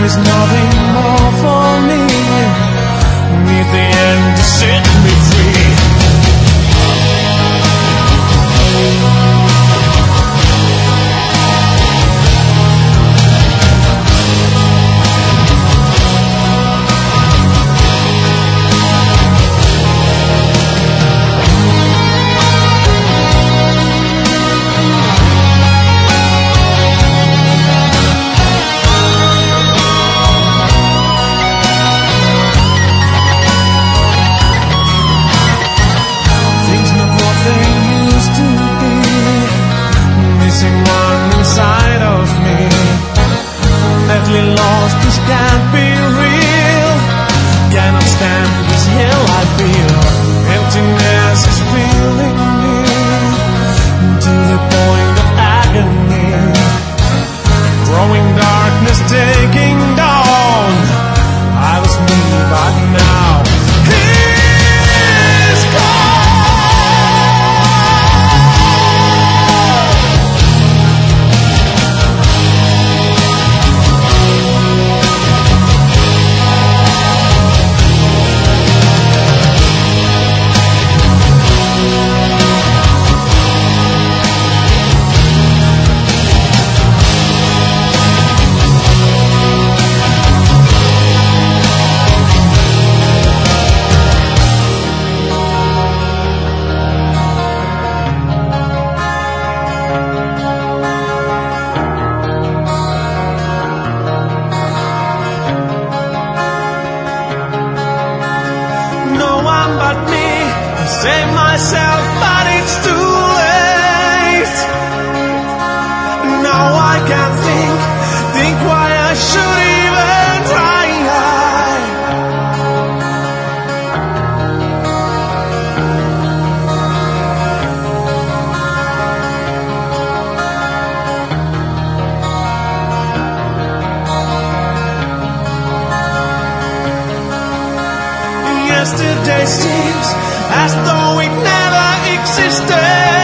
There's nothing more for me. Meet the end to set me free. Lost, this can't be real. Cannot stand this hell I feel. Emptiness is filling me to the point of agony. Growing darkness taking dawn. I was me, but now he's gone. Save myself, but it's too late. Now I can't think why I should even try. Yesterday seems as though it never existed.